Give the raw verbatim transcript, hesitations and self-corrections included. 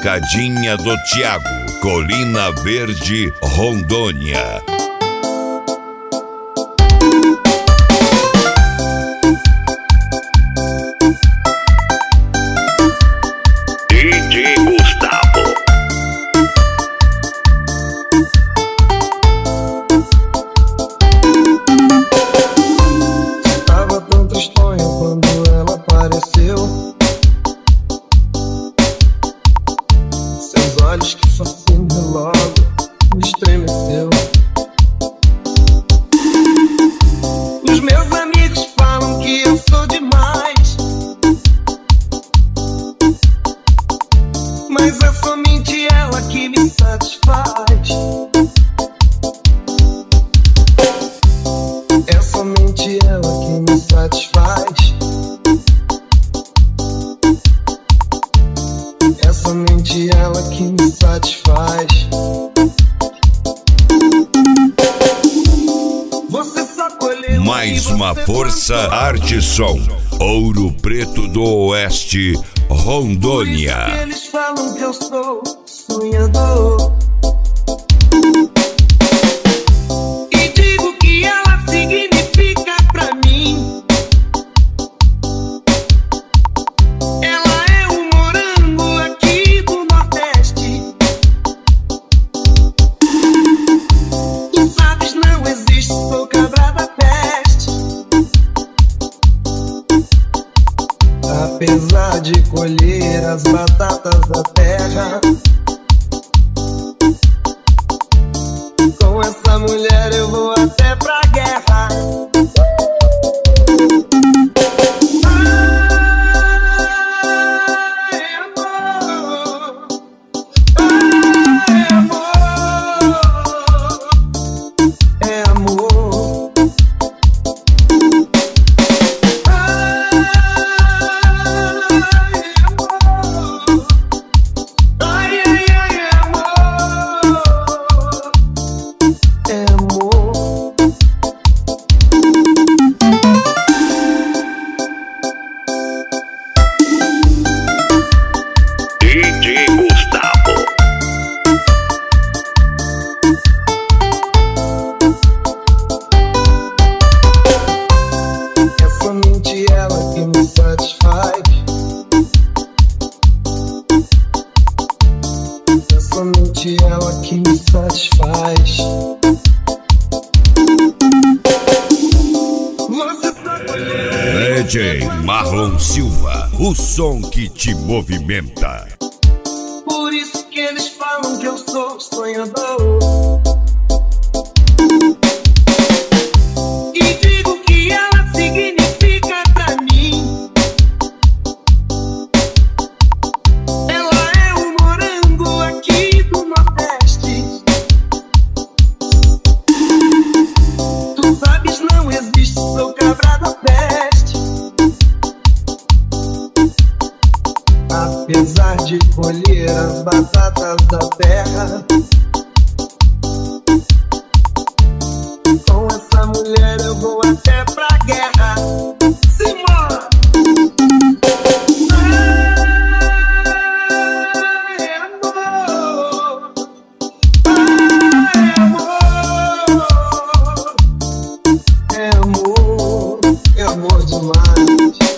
Pisadinha do Thiago, Colina Verde, Rondônia. D J Gustavo. Tava tão tristonho quando ela apareceu. Seus olhos que fascinam logo me estremeceu. Os meus amigos falam que eu sou demais, mas é somente ela que me satisfaz. É somente ela que me satisfaz. É somente ela que me satisfaz. Você só colheu. Mais uma força, arte som, Ouro Preto do Oeste, Rondônia. Por isso que eles falam que eu sou sonhador. E digo que ela significa pra mim. Ela é o morango aqui do Nordeste. Tu sabes, não existe, sou cabra da peste. Apesar de colher as batatas da terra, com essa mulher eu vou até pra guerra. Ai, amor. Ai, amor. É amor. Ai, amor. Ai, ai, ai, amor. É amor. D J Gustavo. É somente ela que me satisfaz. É somente ela que me satisfaz. Você só colheu. D J Marlon Silva, o som que te movimenta. Por isso que eles falam que eu sou sonhador. E digo que ela significa pra mim. Ela é o morango aqui do Nordeste. Tu sabes, não existe, sou cabra da peste. Apesar de colher as batatas da terra, com essa mulher eu vou até pra guerra. Simbora! Ai, amor. Ai, amor. É amor, é amor demais.